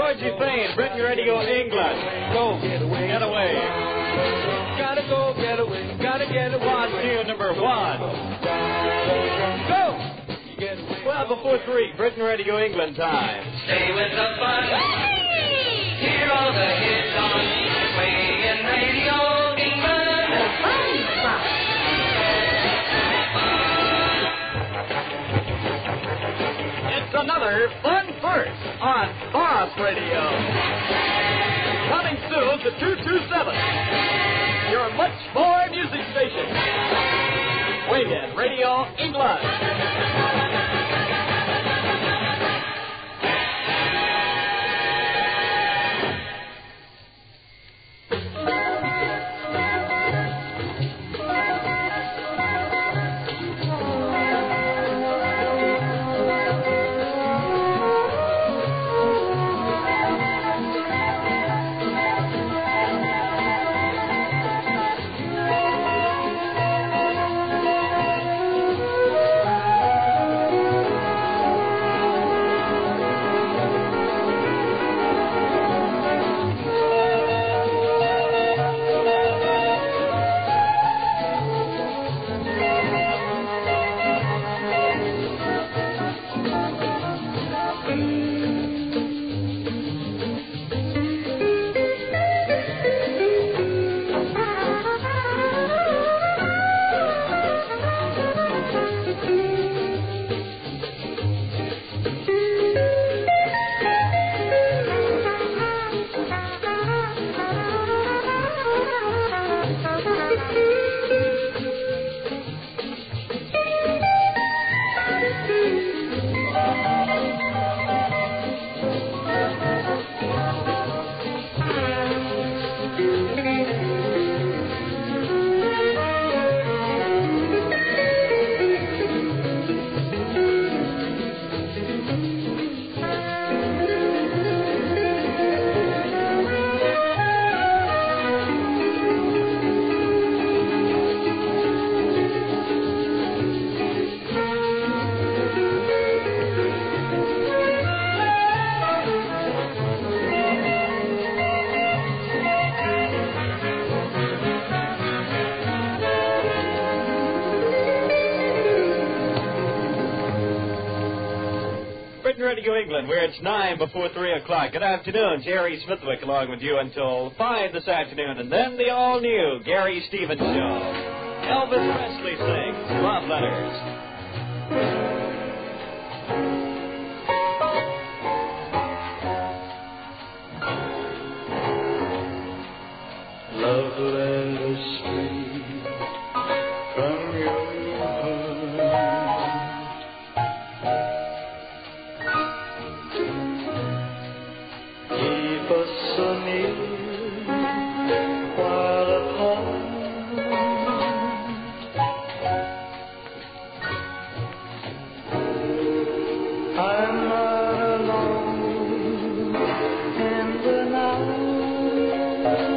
Georgie Payne, Britain Radio England. Go, get away. Gotta go, get away. Gotta get away. On tune number 1. Go! 12 before 3, Britain Radio England time. Stay with the fun. Hear all the hits on Swingin' Radio England. The fun spot. It's another fun first on Boss Radio. Coming soon to 227. Your much more music station. Swingin' Radio England. Radio England, where it's 9 before 3 o'clock. Good afternoon. Jerry Smithwick along with you until 5 this afternoon. And then the all-new Gary Stevens Show. Elvis Presley sings Love Letters. Love letters straight from your heart. Keep us so near while apart. I'm not alone in the night.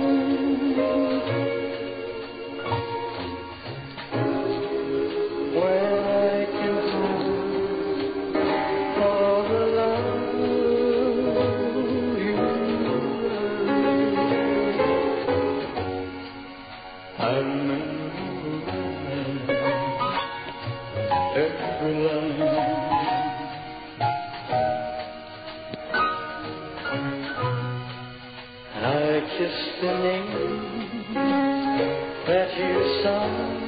Kiss the name that you signed,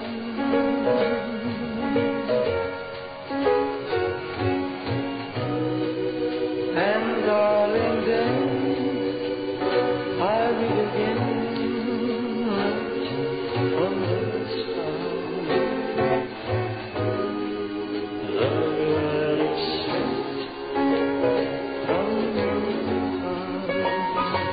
and darling, then I will begin right from the start. Love letters sent from your heart.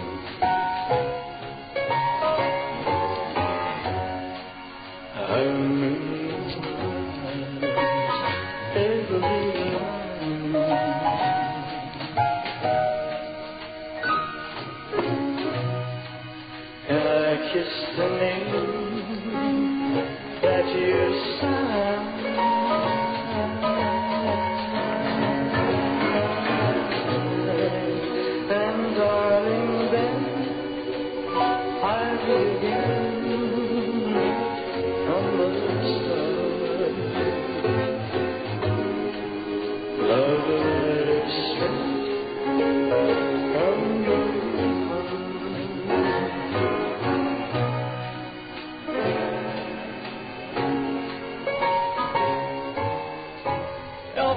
Kiss the name that you signed, and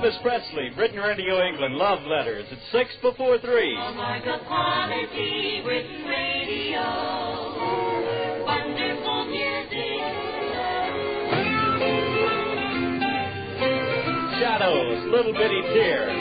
Elvis Presley, Britain Radio England, Love Letters at 6 before 3. Like a quality Britain Radio. Wonderful music. Shadows, Little Bitty Tear.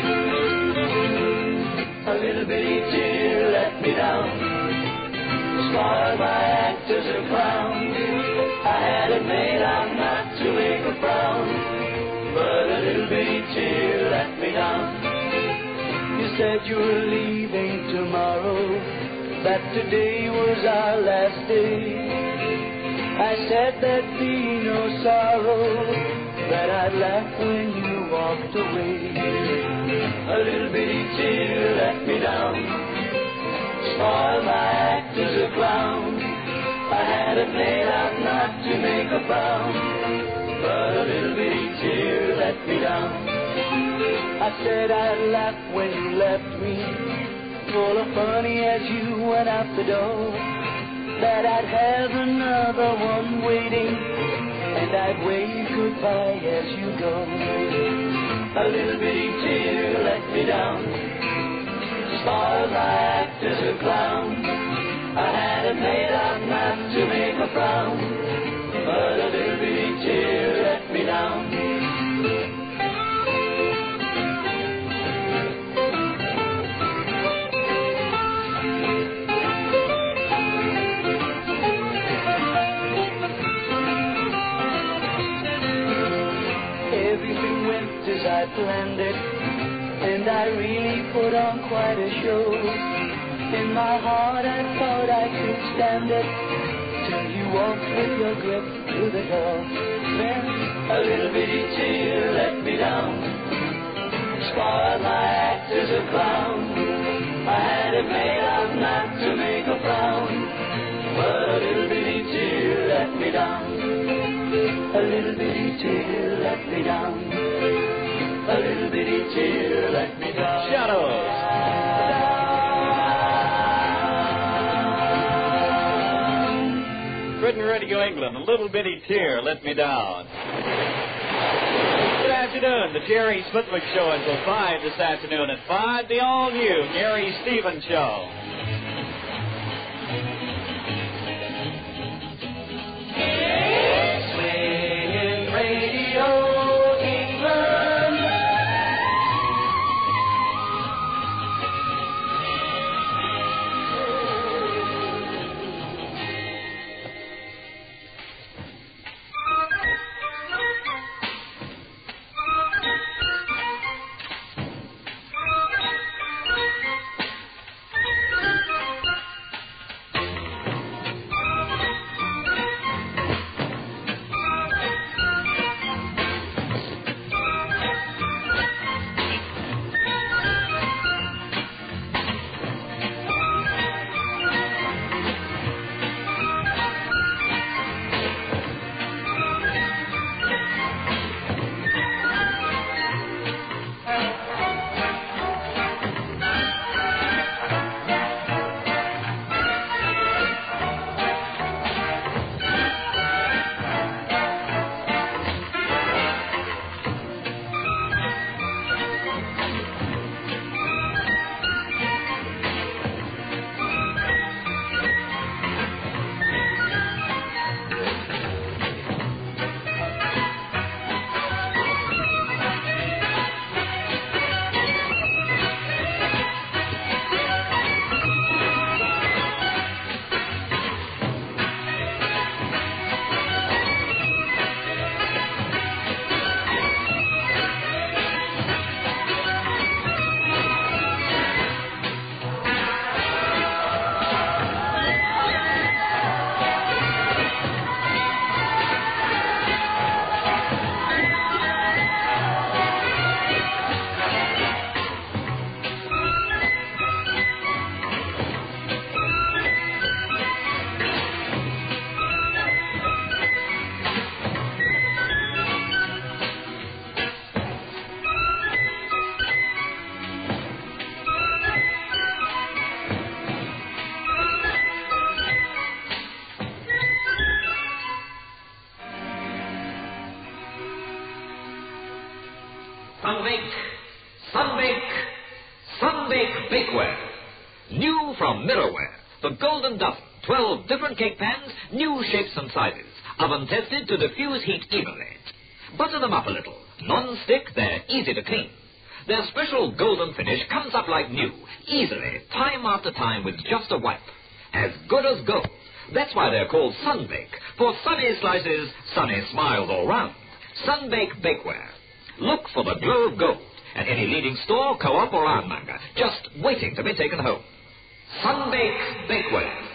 A little bitty tear let me down. Spoiled my act as a clown. I had it made out not to make a frown, but a little bitty tear let me down. You said you were leaving tomorrow, that today was our last day. I said there'd be no sorrow, that I'd laugh when you walked away. A little bitty tear let me down. Spoiled my act as a clown. I had it made out not to make a frown, but a little bitty tear let me down. I said I'd laugh when you left me, full of funny as you went out the door, that I'd have another one waiting, and I'd wave goodbye as you go. A little bitty tear let me down. Spoiled my act as a clown. I had it made out not to make a frown, but a little bitty tear let me down. Everything went as I planned it, and I really put on quite a show. In my heart I thought I could stand it, till you walked with your grip through the door. Then a little bitty tear let me down. Spoiled my act as a clown. I had it made out not to make a frown, but a little bitty tear let me down. A little bitty tear let me down. A little bitty tear let me down. Shadows. Britain Radio England, A Little Bitty Tear Let Me Down. Good afternoon, the Jerry Sputnik Show until 5 this afternoon. At 5, the all-new Gary Stevens Show. Swinging Radio England. Bakeware. New from Mirrorware, the Golden Dozen. 12 different cake pans, new shapes and sizes. Oven tested to diffuse heat evenly. Butter them up a little. Non-stick, they're easy to clean. Their special golden finish comes up like new, easily, time after time with just a wipe. As good as gold. That's why they're called Sunbake. For sunny slices, sunny smiles all round. Sunbake Bakeware. Look for the glow of gold at any leading store, co-op or ironmonger, just waiting to be taken home. Sunbake Bakeware.